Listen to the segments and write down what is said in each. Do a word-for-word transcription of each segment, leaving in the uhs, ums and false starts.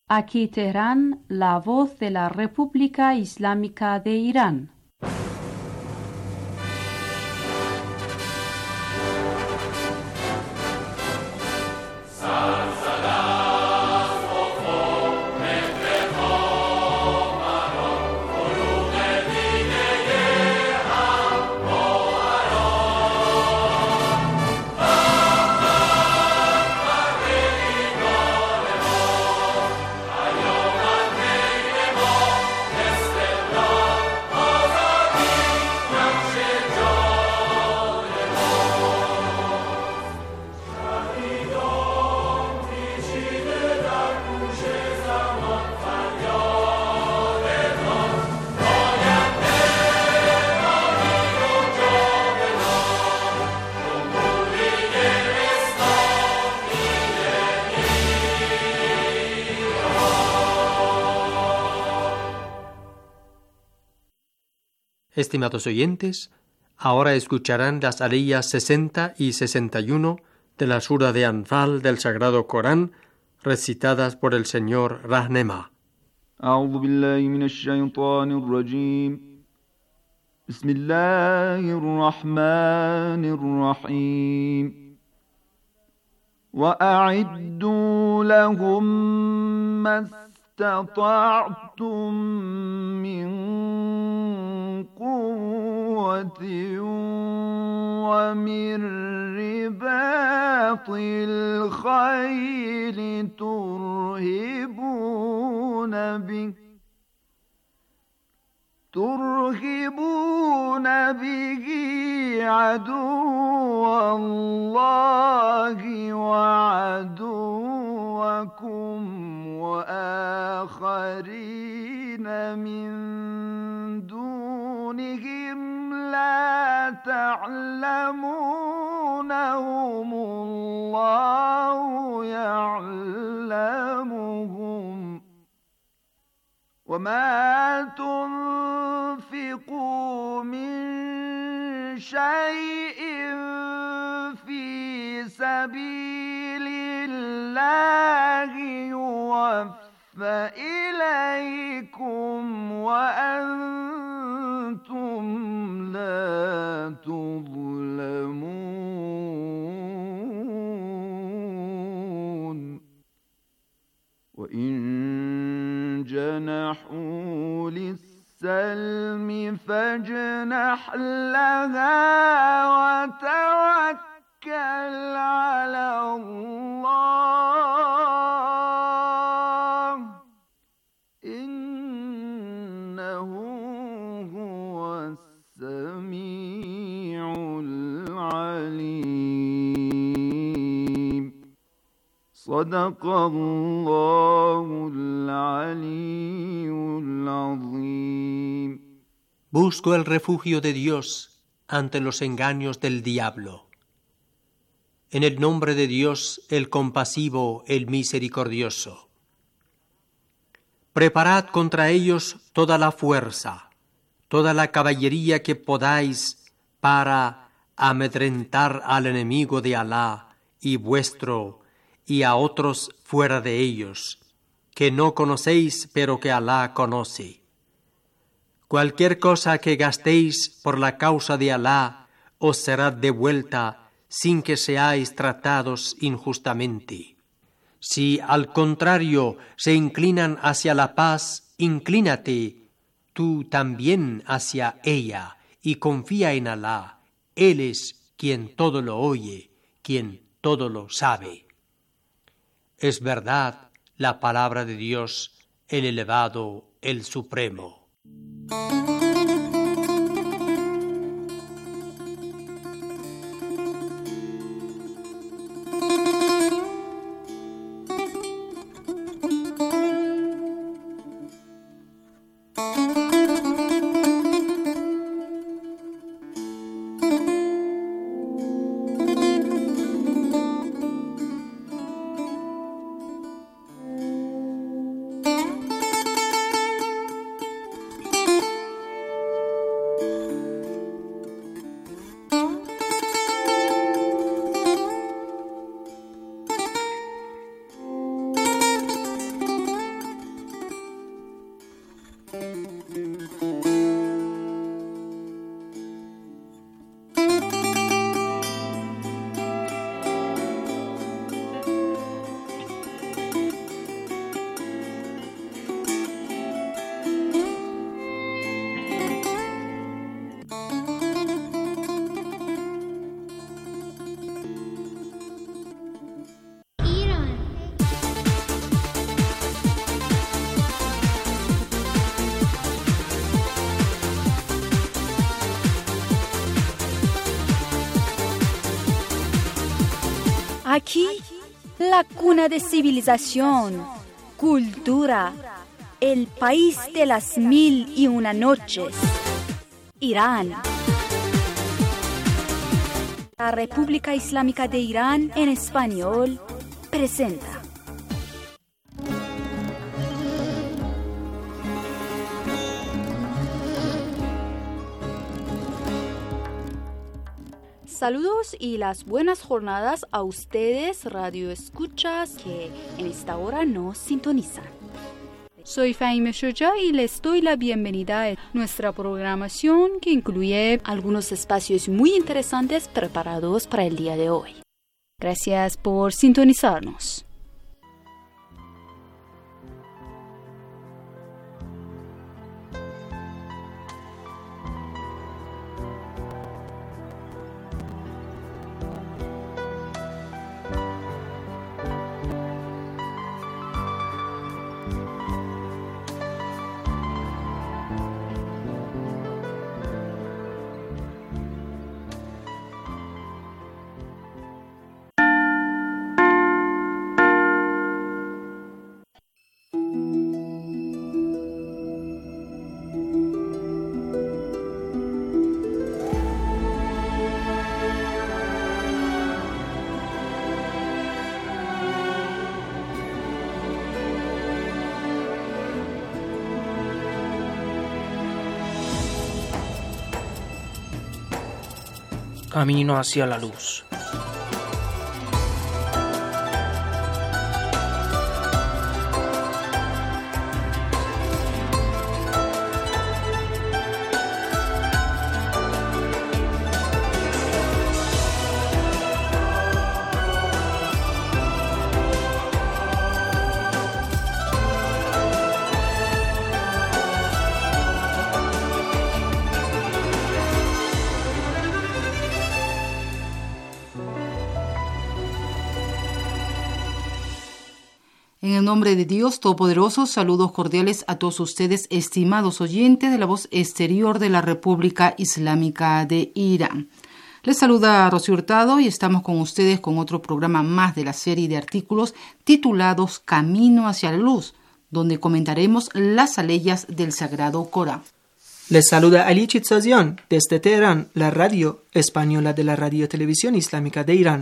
Aquí Teherán, la voz de la República Islámica de Irán. Estimados oyentes, ahora escucharán las aliyas sesenta y sesenta y uno de la sura de Anfal del Sagrado Corán, recitadas por el señor Rahnema. أعوذ بالله من الشيطان الرجيم بسم الله الرحمن الرحيم وأعدوا لهم ما استطعتم من قوة ومن رباط الخيل ترهبون به ترهبون به عدو الله وعدوكم وآخرين من دونهم لا تعلمونهم الله يعلمهم وما تنفقوا من شيء في سبيل الله يوفى إليكم وأنتم لا تظلمون وإن جنحوا للسلم فاجنح لها وتوكل على الله إنه هو السميع العليم صدق الله العلي العظيم. Busco el refugio de Dios ante los engaños del diablo. En el nombre de Dios, el compasivo, el misericordioso. Preparad contra ellos toda la fuerza, toda la caballería que podáis para amedrentar al enemigo de Alá y vuestro y a otros fuera de ellos, que no conocéis pero que Alá conoce. Cualquier cosa que gastéis por la causa de Alá os será devuelta sin que seáis tratados injustamente. Si al contrario se inclinan hacia la paz, inclínate tú también hacia ella y confía en Alá. Él es quien todo lo oye, quien todo lo sabe. Es verdad la palabra de Dios, el elevado, el supremo. Aquí, la cuna de civilización, cultura, el país de las mil y una noches, Irán. La República Islámica de Irán en español presenta. Saludos y las buenas jornadas a ustedes, radio escuchas, que en esta hora nos sintonizan. Soy Fahime Shoja y les doy la bienvenida a nuestra programación que incluye algunos espacios muy interesantes preparados para el día de hoy. Gracias por sintonizarnos. Camino hacia la luz. En el nombre de Dios Todopoderoso, saludos cordiales a todos ustedes, estimados oyentes de la voz exterior de la República Islámica de Irán. Les saluda Rocío Hurtado y estamos con ustedes con otro programa más de la serie de artículos titulados Camino hacia la Luz, donde comentaremos las aleyas del Sagrado Corán. Les saluda Ali Chitsazian desde Teherán, la radio española de la Radio Televisión Islámica de Irán.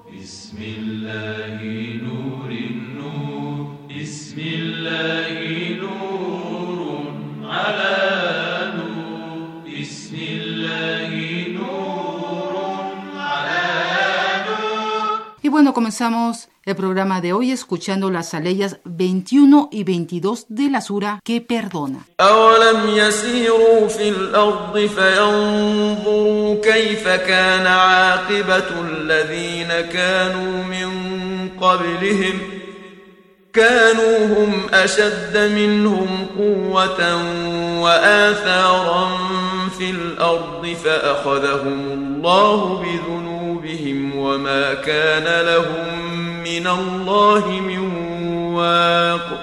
Y bueno, comenzamos el programa de hoy escuchando las aleyas veintiuno y veintidós de la sura que perdona. أَوَلَمْ يَسِيرُوا فِي الْأَرْضِ فَيَنْظُرُوا كَيْفَ كَانَ عَاقِبَةُ الَّذِينَ كَانُوا مِنْ قَبْلِهِمْ كَانُوا هُمْ أَشَدَّ مِنْهُمْ قُوَّةً وَآثَارًا فِي الْأَرْضِ فَأَخَذَهُمُ اللَّهُ بِذُنُوبِهِمْ وَمَا كَانَ لَهُم مِّنَ اللَّهِ مِن وَاقٍ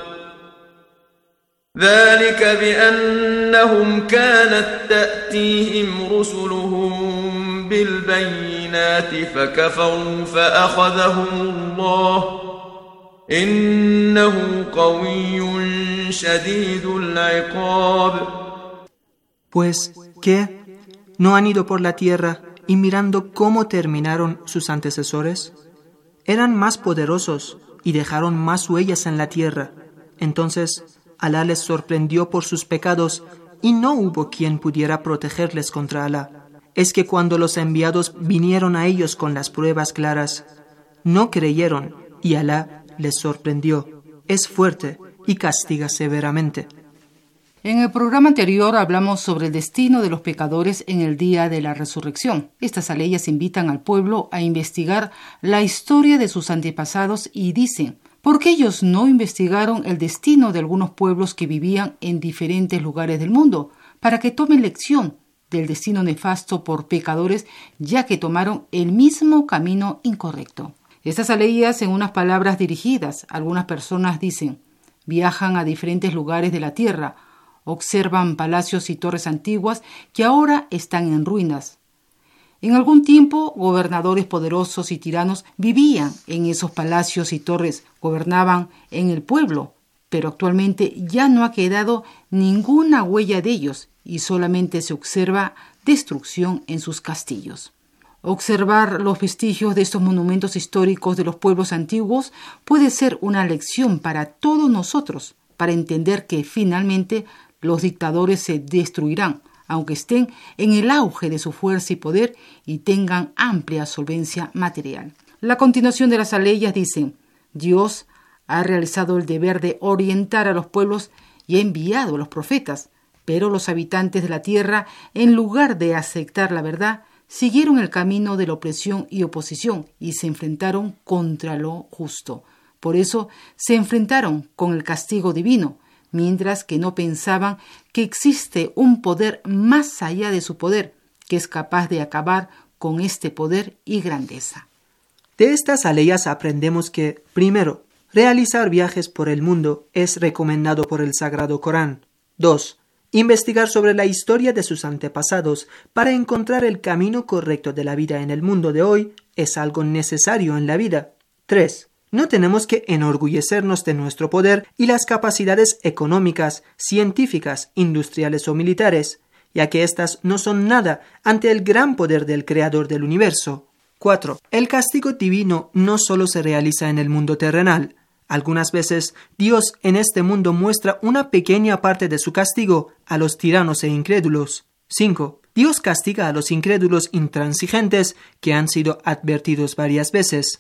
ذلك بأنهم كانت تأتيهم رسلهم بالبينات فكفروا فأخذهم الله إنه قوي شديد العقاب. Pues, ¿qué? ¿No han ido por la tierra y mirando cómo terminaron sus antecesores? Eran más poderosos y dejaron más huellas en la tierra. Entonces Alá les sorprendió por sus pecados y no hubo quien pudiera protegerles contra Alá. Es que cuando los enviados vinieron a ellos con las pruebas claras, no creyeron y Alá les sorprendió. Es fuerte y castiga severamente. En el programa anterior hablamos sobre el destino de los pecadores en el día de la resurrección. Estas aleyas invitan al pueblo a investigar la historia de sus antepasados y dicen: ¿por qué ellos no investigaron el destino de algunos pueblos que vivían en diferentes lugares del mundo, para que tomen lección del destino nefasto por pecadores, ya que tomaron el mismo camino incorrecto? Estas aleyas, en unas palabras dirigidas, algunas personas dicen: viajan a diferentes lugares de la tierra, observan palacios y torres antiguas que ahora están en ruinas. En algún tiempo, gobernadores poderosos y tiranos vivían en esos palacios y torres, gobernaban en el pueblo, pero actualmente ya no ha quedado ninguna huella de ellos y solamente se observa destrucción en sus castillos. Observar los vestigios de estos monumentos históricos de los pueblos antiguos puede ser una lección para todos nosotros, para entender que finalmente los dictadores se destruirán, aunque estén en el auge de su fuerza y poder y tengan amplia solvencia material. La continuación de las aleyas dice: Dios ha realizado el deber de orientar a los pueblos y ha enviado a los profetas, pero los habitantes de la tierra, en lugar de aceptar la verdad, siguieron el camino de la opresión y oposición y se enfrentaron contra lo justo. Por eso se enfrentaron con el castigo divino, mientras que no pensaban que existe un poder más allá de su poder, que es capaz de acabar con este poder y grandeza. De estas aleyas aprendemos que, primero, realizar viajes por el mundo es recomendado por el Sagrado Corán. dos. Investigar sobre la historia de sus antepasados para encontrar el camino correcto de la vida en el mundo de hoy es algo necesario en la vida. tres. No tenemos que enorgullecernos de nuestro poder y las capacidades económicas, científicas, industriales o militares, ya que éstas no son nada ante el gran poder del Creador del universo. cuatro. El castigo divino no solo se realiza en el mundo terrenal. Algunas veces Dios en este mundo muestra una pequeña parte de su castigo a los tiranos e incrédulos. cinco. Dios castiga a los incrédulos intransigentes que han sido advertidos varias veces.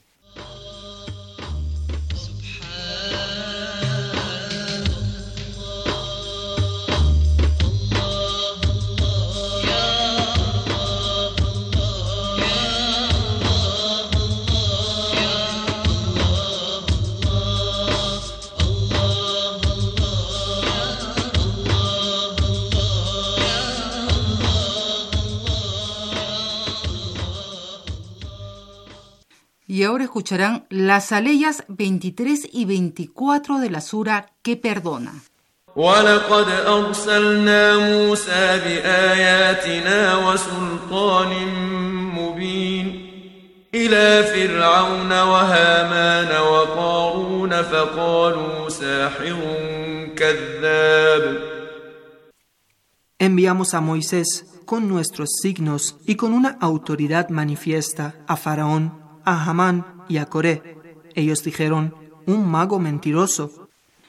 Y ahora escucharán las aleyas veintitrés y veinticuatro de la sura que perdona. وَلَقَدْ أَرْسَلْنَا مُوسَى بِآيَاتِنَا وَسُلْطَانٍ مُبِينٍ إِلَى فِرْعَوْنَ وَهَامَانَ وَقَارُونَ فَقَالُوا سَاحِرٌ كَذَّابٌ. Enviamos a Moisés con nuestros signos y con una autoridad manifiesta a Faraón, a Hamán y a Coré. Ellos dijeron: un mago mentiroso.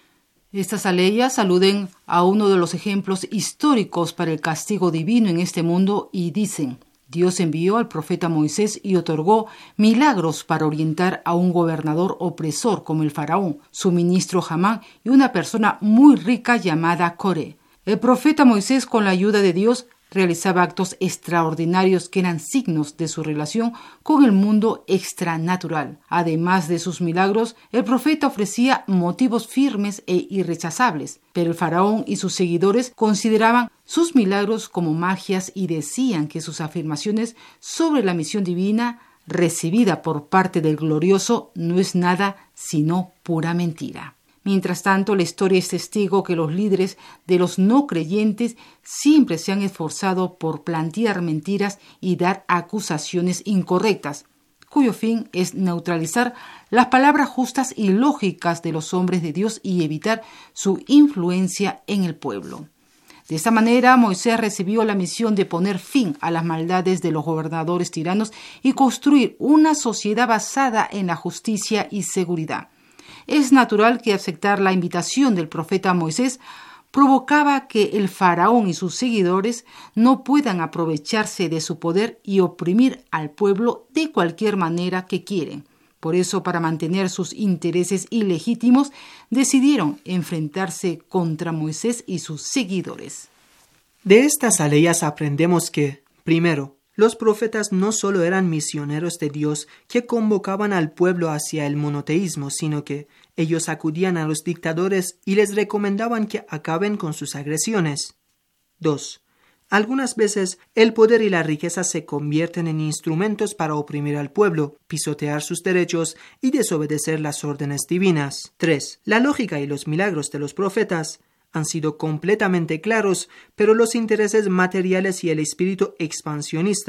Estas aleyas aluden a uno de los ejemplos históricos para el castigo divino en este mundo y dicen: Dios envió al profeta Moisés y otorgó milagros para orientar a un gobernador opresor como el faraón, su ministro Hamán y una persona muy rica llamada Coré. El profeta Moisés, con la ayuda de Dios, realizaba actos extraordinarios que eran signos de su relación con el mundo extranatural. Además de sus milagros, el profeta ofrecía motivos firmes e irrechazables, pero el faraón y sus seguidores consideraban sus milagros como magias y decían que sus afirmaciones sobre la misión divina recibida por parte del glorioso no es nada sino pura mentira. Mientras tanto, la historia es testigo que los líderes de los no creyentes siempre se han esforzado por plantear mentiras y dar acusaciones incorrectas, cuyo fin es neutralizar las palabras justas y lógicas de los hombres de Dios y evitar su influencia en el pueblo. De esta manera, Moisés recibió la misión de poner fin a las maldades de los gobernadores tiranos y construir una sociedad basada en la justicia y seguridad. Es natural que aceptar la invitación del profeta Moisés provocaba que el faraón y sus seguidores no puedan aprovecharse de su poder y oprimir al pueblo de cualquier manera que quieren. Por eso, para mantener sus intereses ilegítimos, decidieron enfrentarse contra Moisés y sus seguidores. De estas aleyas aprendemos que, primero, los profetas no solo eran misioneros de Dios que convocaban al pueblo hacia el monoteísmo, sino que ellos acudían a los dictadores y les recomendaban que acaben con sus agresiones. dos. Algunas veces el poder y la riqueza se convierten en instrumentos para oprimir al pueblo, pisotear sus derechos y desobedecer las órdenes divinas. tres. La lógica y los milagros de los profetas han sido completamente claros, pero los intereses materiales y el espíritu expansionista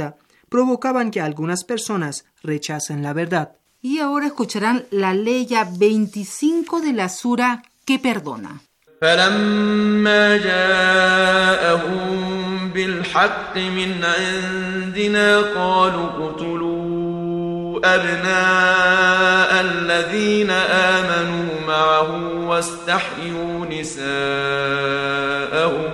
provocaban que algunas personas rechacen la verdad. Y ahora escucharán la ley veinticinco de la sura que perdona. فلما جاءهم بالحق من عندنا قالوا اقتلوا أبناء الذين آمنوا معه واستحيوا نساءهم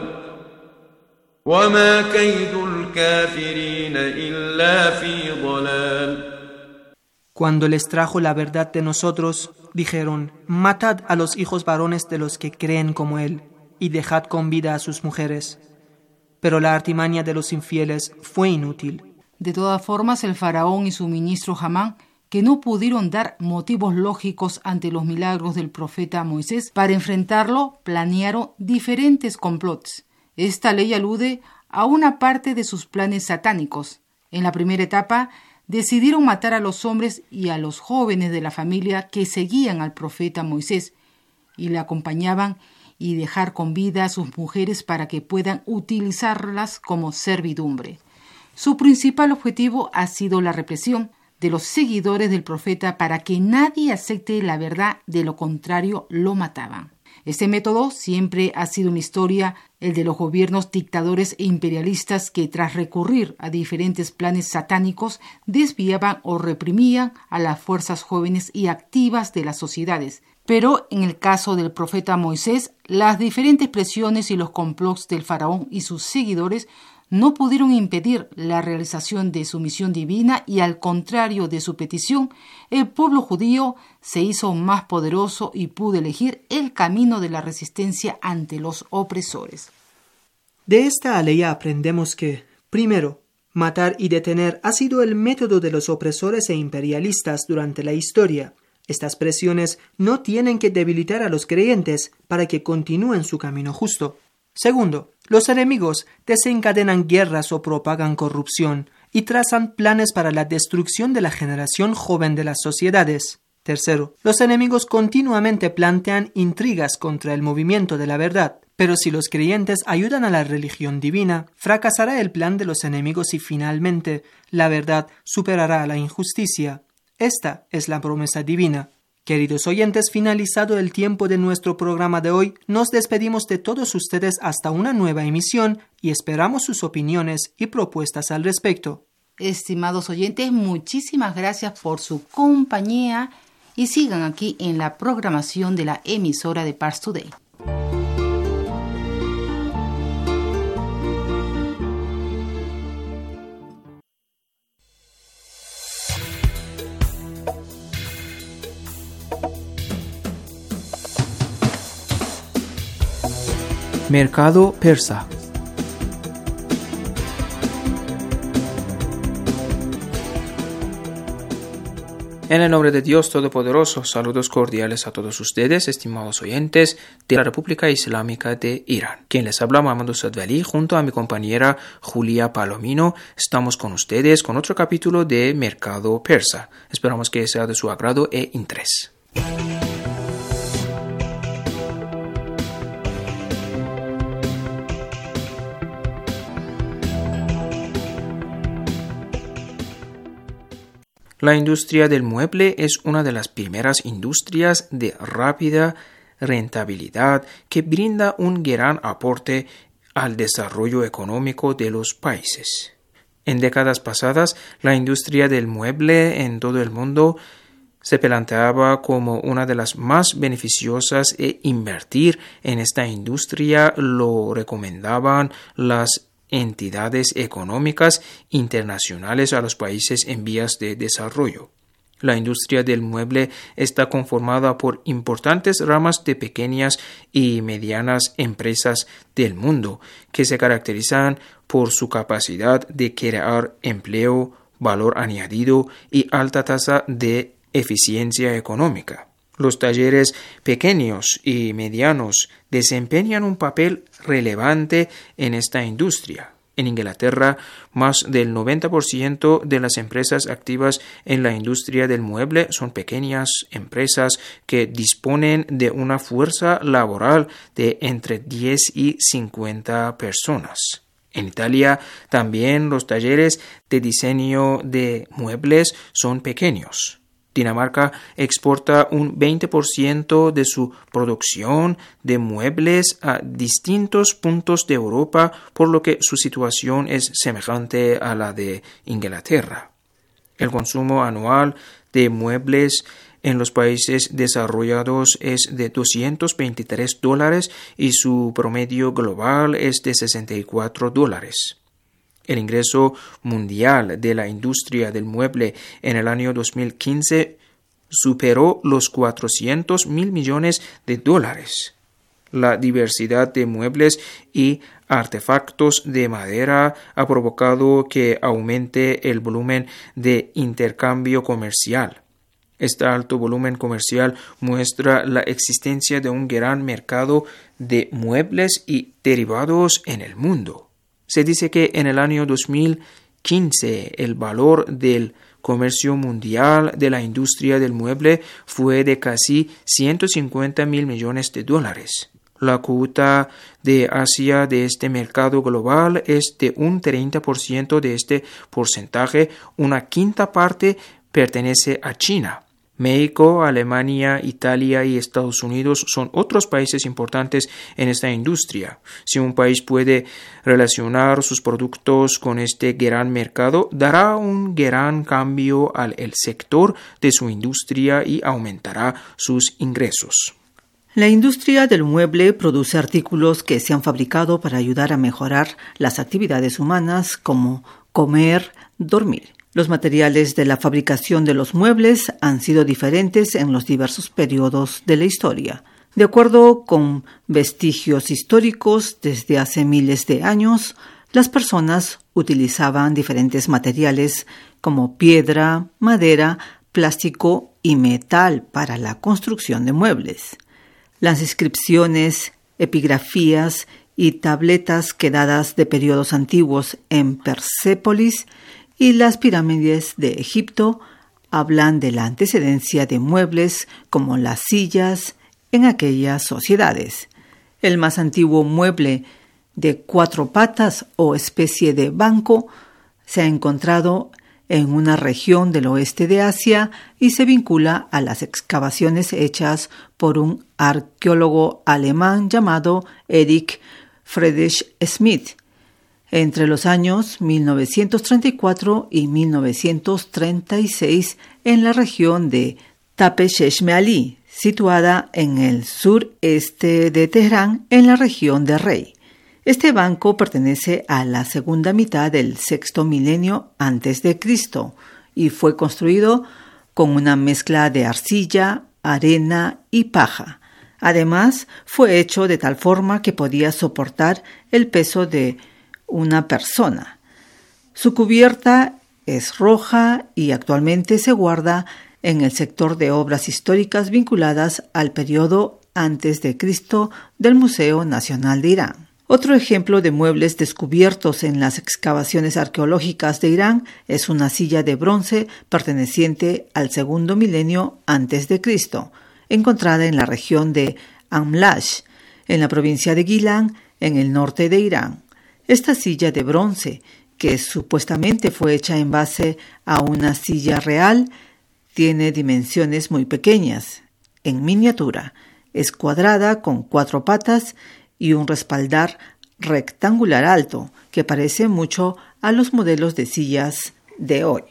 وما كيد الكافرين إلا في ضلال. Cuando les trajo la verdad de nosotros, dijeron: matad a los hijos varones de los que creen como él, y dejad con vida a sus mujeres. Pero la artimaña de los infieles fue inútil. De todas formas, el faraón y su ministro Hamán, que no pudieron dar motivos lógicos ante los milagros del profeta Moisés, para enfrentarlo planearon diferentes complots. Esta ley alude a una parte de sus planes satánicos. En la primera etapa, decidieron matar a los hombres y a los jóvenes de la familia que seguían al profeta Moisés y le acompañaban, y dejar con vida a sus mujeres para que puedan utilizarlas como servidumbre. Su principal objetivo ha sido la represión de los seguidores del profeta para que nadie acepte la verdad, de lo contrario lo mataban. Este método siempre ha sido una historia, el de los gobiernos dictadores e imperialistas que, tras recurrir a diferentes planes satánicos, desviaban o reprimían a las fuerzas jóvenes y activas de las sociedades. Pero en el caso del profeta Moisés, las diferentes presiones y los complots del faraón y sus seguidores no pudieron impedir la realización de su misión divina, y al contrario de su petición, el pueblo judío se hizo más poderoso y pudo elegir el camino de la resistencia ante los opresores. De esta aleya aprendemos que, primero, matar y detener ha sido el método de los opresores e imperialistas durante la historia. Estas presiones no tienen que debilitar a los creyentes para que continúen su camino justo. Segundo, los enemigos desencadenan guerras o propagan corrupción y trazan planes para la destrucción de la generación joven de las sociedades. Tercero, los enemigos continuamente plantean intrigas contra el movimiento de la verdad. Pero si los creyentes ayudan a la religión divina, fracasará el plan de los enemigos y finalmente la verdad superará a la injusticia. Esta es la promesa divina. Queridos oyentes, finalizado el tiempo de nuestro programa de hoy, nos despedimos de todos ustedes hasta una nueva emisión y esperamos sus opiniones y propuestas al respecto. Estimados oyentes, muchísimas gracias por su compañía y sigan aquí en la programación de la emisora de Pars Today. Mercado persa. En el nombre de Dios Todopoderoso, saludos cordiales a todos ustedes, estimados oyentes de la República Islámica de Irán. Quien les habla, Mamadou Sadvali, junto a mi compañera Julia Palomino, estamos con ustedes con otro capítulo de Mercado Persa. Esperamos que sea de su agrado e interés. La industria del mueble es una de las primeras industrias de rápida rentabilidad que brinda un gran aporte al desarrollo económico de los países. En décadas pasadas, la industria del mueble en todo el mundo se planteaba como una de las más beneficiosas e invertir en esta industria lo recomendaban las entidades económicas internacionales a los países en vías de desarrollo. La industria del mueble está conformada por importantes ramas de pequeñas y medianas empresas del mundo que se caracterizan por su capacidad de crear empleo, valor añadido y alta tasa de eficiencia económica. Los talleres pequeños y medianos desempeñan un papel relevante en esta industria. En Inglaterra, más del noventa por ciento de las empresas activas en la industria del mueble son pequeñas empresas que disponen de una fuerza laboral de entre diez y cincuenta personas. En Italia también los talleres de diseño de muebles son pequeños. Dinamarca exporta un veinte por ciento de su producción de muebles a distintos puntos de Europa, por lo que su situación es semejante a la de Inglaterra. El consumo anual de muebles en los países desarrollados es de doscientos veintitrés dólares y su promedio global es de sesenta y cuatro dólares. El ingreso mundial de la industria del mueble en el año dos mil quince superó los cuatrocientos mil millones de dólares. La diversidad de muebles y artefactos de madera ha provocado que aumente el volumen de intercambio comercial. Este alto volumen comercial muestra la existencia de un gran mercado de muebles y derivados en el mundo. Se dice que en el año dos mil quince el valor del comercio mundial de la industria del mueble fue de casi ciento cincuenta mil millones de dólares. La cuota de Asia de este mercado global es de un treinta por ciento de este porcentaje, una quinta parte pertenece a China. México, Alemania, Italia y Estados Unidos son otros países importantes en esta industria. Si un país puede relacionar sus productos con este gran mercado, dará un gran cambio al el sector de su industria y aumentará sus ingresos. La industria del mueble produce artículos que se han fabricado para ayudar a mejorar las actividades humanas como comer, dormir. Los materiales de la fabricación de los muebles han sido diferentes en los diversos periodos de la historia. De acuerdo con vestigios históricos, desde hace miles de años, las personas utilizaban diferentes materiales como piedra, madera, plástico y metal para la construcción de muebles. Las inscripciones, epigrafías y tabletas quedadas de periodos antiguos en Persépolis y las pirámides de Egipto hablan de la antecedencia de muebles como las sillas en aquellas sociedades. El más antiguo mueble de cuatro patas o especie de banco se ha encontrado en una región del oeste de Asia y se vincula a las excavaciones hechas por un arqueólogo alemán llamado Erich Friedrich Schmidt entre los años mil novecientos treinta y cuatro y mil novecientos treinta y seis en la región de Tape Cheshme Ali, situada en el sureste de Teherán, en la región de Rey. Este banco pertenece a la segunda mitad del sexto milenio antes de Cristo y fue construido con una mezcla de arcilla, arena y paja. Además, fue hecho de tal forma que podía soportar el peso de una persona. Su cubierta es roja y actualmente se guarda en el sector de obras históricas vinculadas al periodo antes de Cristo del Museo Nacional de Irán. Otro ejemplo de muebles descubiertos en las excavaciones arqueológicas de Irán es una silla de bronce perteneciente al segundo milenio antes de Cristo, encontrada en la región de Amlash, en la provincia de Gilan, en el norte de Irán. Esta silla de bronce, que supuestamente fue hecha en base a una silla real, tiene dimensiones muy pequeñas, en miniatura. Es cuadrada con cuatro patas y un respaldar rectangular alto, que parece mucho a los modelos de sillas de hoy.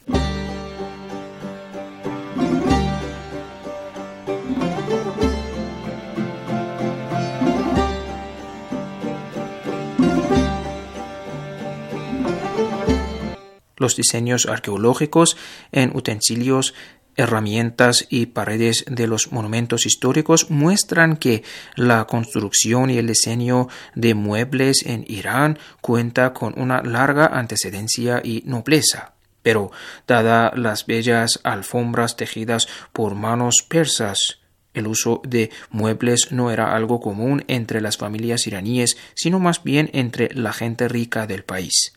Los diseños arqueológicos en utensilios, herramientas y paredes de los monumentos históricos muestran que la construcción y el diseño de muebles en Irán cuenta con una larga antecedencia y nobleza. Pero, dada las bellas alfombras tejidas por manos persas, el uso de muebles no era algo común entre las familias iraníes, sino más bien entre la gente rica del país.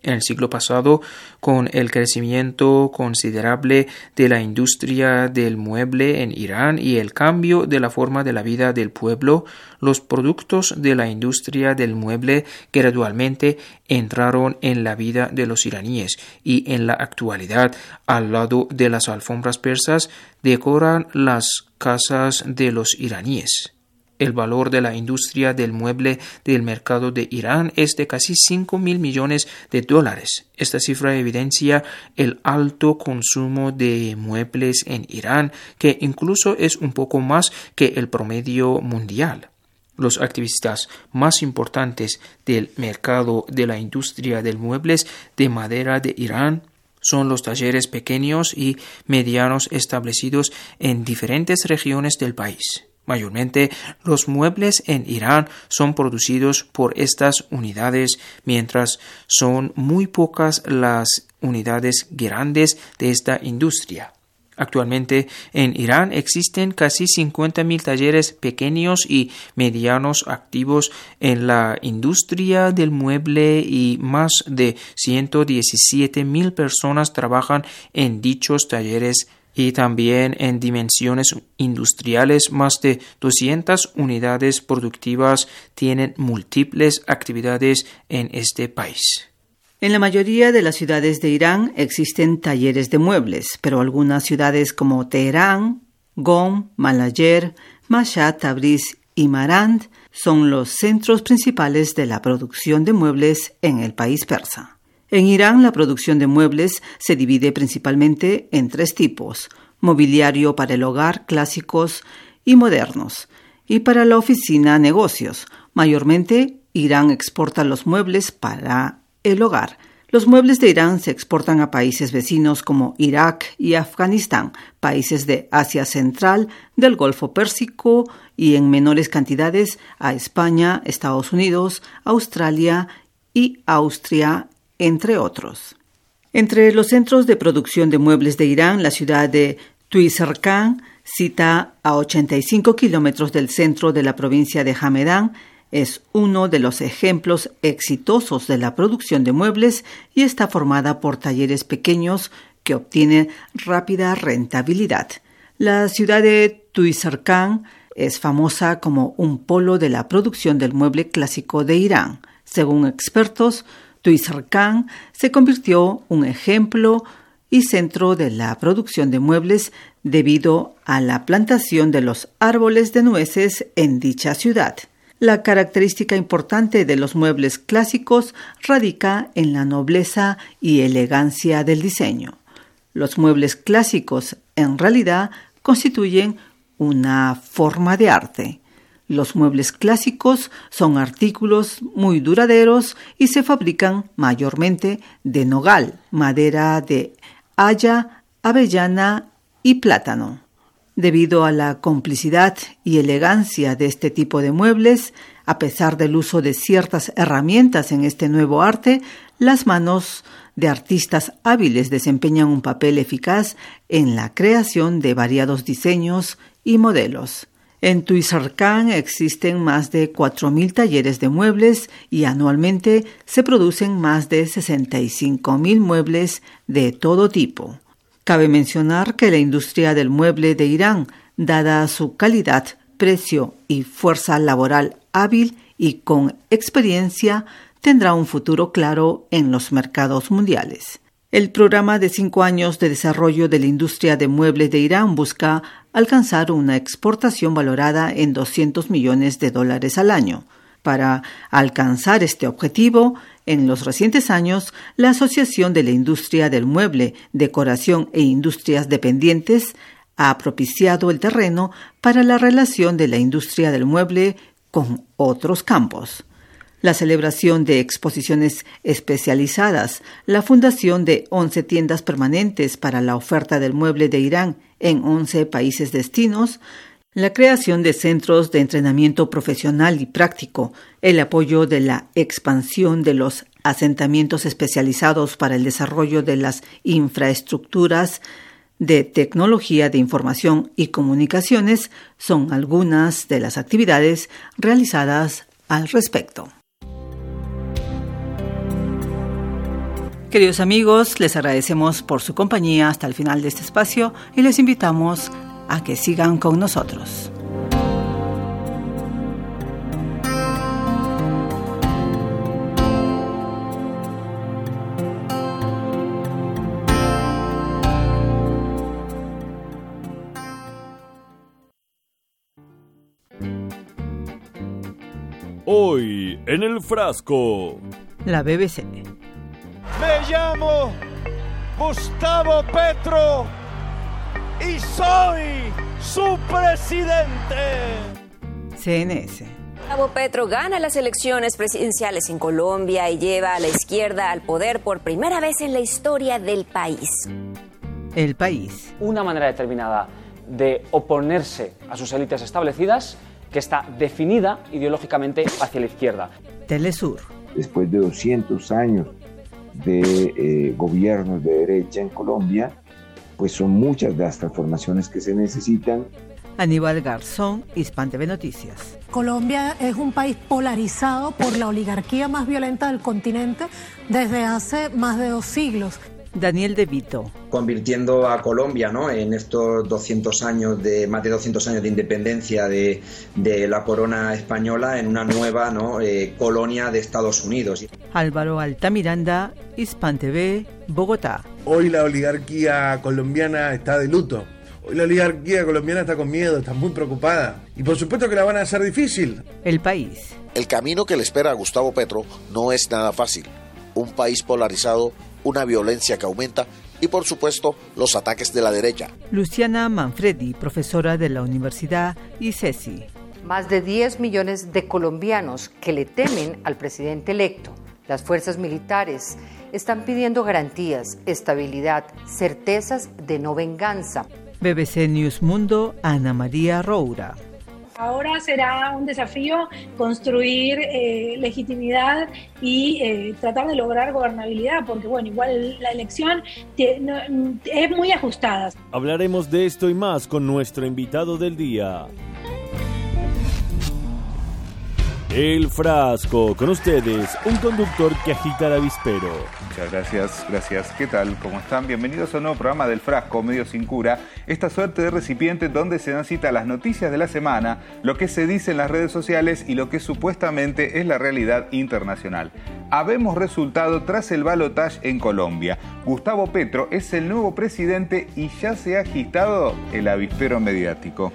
En el siglo pasado, con el crecimiento considerable de la industria del mueble en Irán y el cambio de la forma de la vida del pueblo, los productos de la industria del mueble gradualmente entraron en la vida de los iraníes y en la actualidad, al lado de las alfombras persas, decoran las casas de los iraníes. El valor de la industria del mueble del mercado de Irán es de casi cinco mil millones de dólares. Esta cifra evidencia el alto consumo de muebles en Irán, que incluso es un poco más que el promedio mundial. Los activistas más importantes del mercado de la industria del muebles de madera de Irán son los talleres pequeños y medianos establecidos en diferentes regiones del país. Mayormente, los muebles en Irán son producidos por estas unidades, mientras son muy pocas las unidades grandes de esta industria. Actualmente, en Irán existen casi cincuenta mil talleres pequeños y medianos activos en la industria del mueble y más de ciento diecisiete mil personas trabajan en dichos talleres. Y también en dimensiones industriales, más de doscientas unidades productivas tienen múltiples actividades en este país. En la mayoría de las ciudades de Irán existen talleres de muebles, pero algunas ciudades como Teherán, Qom, Malayer, Mashhad, Tabriz y Marand son los centros principales de la producción de muebles en el país persa. En Irán, la producción de muebles se divide principalmente en tres tipos: mobiliario para el hogar, clásicos y modernos, y para la oficina, negocios. Mayormente, Irán exporta los muebles para el hogar. Los muebles de Irán se exportan a países vecinos como Irak y Afganistán, países de Asia Central, del Golfo Pérsico y en menores cantidades a España, Estados Unidos, Australia y Austria, entre otros. Entre los centros de producción de muebles de Irán, la ciudad de Tuizerkan, cita a ochenta y cinco kilómetros del centro de la provincia de Hamedán, es uno de los ejemplos exitosos de la producción de muebles y está formada por talleres pequeños que obtienen rápida rentabilidad. La ciudad de Tuizerkan es famosa como un polo de la producción del mueble clásico de Irán. Según expertos, Tuizerkan se convirtió en un ejemplo y centro de la producción de muebles debido a la plantación de los árboles de nueces en dicha ciudad. La característica importante de los muebles clásicos radica en la nobleza y elegancia del diseño. Los muebles clásicos, en realidad, constituyen una forma de arte. Los muebles clásicos son artículos muy duraderos y se fabrican mayormente de nogal, madera de haya, avellana y plátano. Debido a la complicidad y elegancia de este tipo de muebles, a pesar del uso de ciertas herramientas en este nuevo arte, las manos de artistas hábiles desempeñan un papel eficaz en la creación de variados diseños y modelos. En Tuizerkan existen más de cuatro mil talleres de muebles y anualmente se producen más de sesenta y cinco mil muebles de todo tipo. Cabe mencionar que la industria del mueble de Irán, dada su calidad, precio y fuerza laboral hábil y con experiencia, tendrá un futuro claro en los mercados mundiales. El programa de cinco años de desarrollo de la industria de muebles de Irán busca alcanzar una exportación valorada en doscientos millones de dólares al año. Para alcanzar este objetivo, en los recientes años, la Asociación de la Industria del Mueble, Decoración e Industrias Dependientes ha propiciado el terreno para la relación de la industria del mueble con otros campos. La celebración de exposiciones especializadas, la fundación de once tiendas permanentes para la oferta del mueble de Irán en once países destinos, la creación de centros de entrenamiento profesional y práctico, el apoyo de la expansión de los asentamientos especializados para el desarrollo de las infraestructuras de tecnología de información y comunicaciones son algunas de las actividades realizadas al respecto. Queridos amigos, les agradecemos por su compañía hasta el final de este espacio y les invitamos a que sigan con nosotros. Hoy en el frasco. La B B C. Me llamo Gustavo Petro y soy su presidente. C N S. Gustavo Petro gana las elecciones presidenciales en Colombia y lleva a la izquierda al poder por primera vez en la historia del país. El País. Una manera determinada de oponerse a sus élites establecidas que está definida ideológicamente hacia la izquierda. Telesur. Después de doscientos años de eh, gobiernos de derecha en Colombia, pues son muchas de las transformaciones que se necesitan. Aníbal Garzón, Hispan T V Noticias. Colombia es un país polarizado por la oligarquía más violenta del continente desde hace más de dos siglos. Daniel De Vito. Convirtiendo a Colombia, ¿no?, en estos doscientos años de más de doscientos años de independencia de, de la corona española en una nueva, ¿no?, eh, colonia de Estados Unidos. Álvaro Altamiranda, Hispan T V, Bogotá. Hoy la oligarquía colombiana está de luto. Hoy la oligarquía colombiana está con miedo, está muy preocupada. Y por supuesto que la van a hacer difícil. El País. El camino que le espera a Gustavo Petro no es nada fácil. Un país polarizado, una violencia que aumenta y, por supuesto, los ataques de la derecha. Luciana Manfredi, profesora de la Universidad I C E S I. Más de diez millones de colombianos que le temen al presidente electo. Las fuerzas militares están pidiendo garantías, estabilidad, certezas de no venganza. B B C News Mundo, Ana María Roura. Ahora será un desafío construir eh, legitimidad y eh, tratar de lograr gobernabilidad, porque bueno, igual la elección te, no, es muy ajustada. Hablaremos de esto y más con nuestro invitado del día. El frasco, con ustedes, un conductor que agita el avispero. Muchas gracias, gracias. ¿Qué tal? ¿Cómo están? Bienvenidos a un nuevo programa del Frasco, medio sin cura. Esta suerte de recipiente donde se dan cita las noticias de la semana, lo que se dice en las redes sociales y lo que supuestamente es la realidad internacional. Habemos resultado tras el balotaje en Colombia. Gustavo Petro es el nuevo presidente y ya se ha agitado el avispero mediático.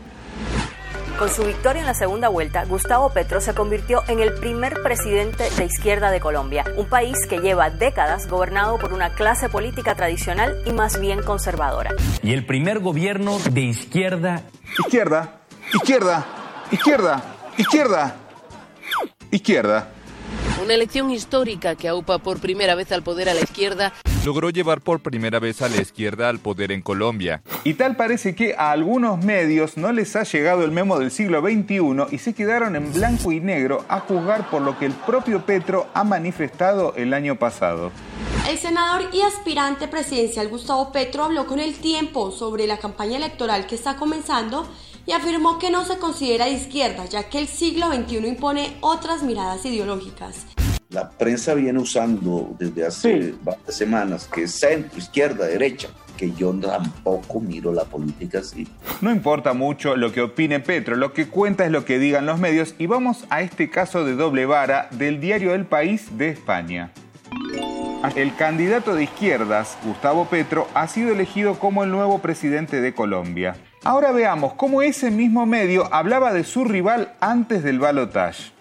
Con su victoria en la segunda vuelta, Gustavo Petro se convirtió en el primer presidente de izquierda de Colombia, un país que lleva décadas gobernado por una clase política tradicional y más bien conservadora. Y el primer gobierno de izquierda... Izquierda, izquierda, izquierda, izquierda, izquierda. Una elección histórica que aupa por primera vez al poder a la izquierda. Logró llevar por primera vez a la izquierda al poder en Colombia. Y tal parece que a algunos medios no les ha llegado el memo del siglo veintiuno y se quedaron en blanco y negro a juzgar por lo que el propio Petro ha manifestado el año pasado. El senador y aspirante presidencial Gustavo Petro habló con El Tiempo sobre la campaña electoral que está comenzando y afirmó que no se considera de izquierda, ya que el siglo veintiuno impone otras miradas ideológicas. La prensa viene usando desde hace sí. varias semanas que es centro, izquierda, derecha, que yo tampoco miro la política así. No importa mucho lo que opine Petro, lo que cuenta es lo que digan los medios y vamos a este caso de doble vara del diario El País de España. El candidato de izquierdas, Gustavo Petro, ha sido elegido como el nuevo presidente de Colombia. Ahora veamos cómo ese mismo medio hablaba de su rival antes del balotaje.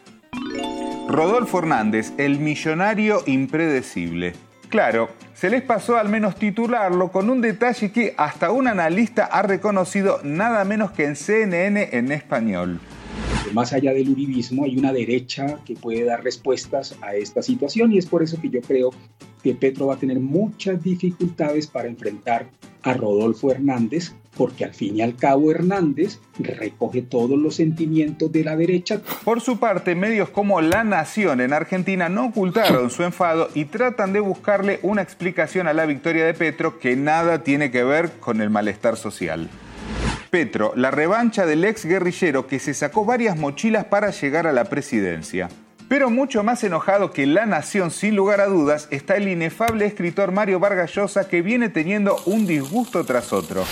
Rodolfo Hernández, el millonario impredecible. Claro, se les pasó al menos titularlo con un detalle que hasta un analista ha reconocido nada menos que en C N N en español. Más allá del uribismo hay una derecha que puede dar respuestas a esta situación y es por eso que yo creo que Petro va a tener muchas dificultades para enfrentar a Rodolfo Hernández, porque al fin y al cabo Hernández recoge todos los sentimientos de la derecha. Por su parte, medios como La Nación en Argentina no ocultaron su enfado y tratan de buscarle una explicación a la victoria de Petro que nada tiene que ver con el malestar social. Petro, la revancha del ex guerrillero que se sacó varias mochilas para llegar a la presidencia. Pero mucho más enojado que La Nación, sin lugar a dudas, está el inefable escritor Mario Vargas Llosa, que viene teniendo un disgusto tras otro.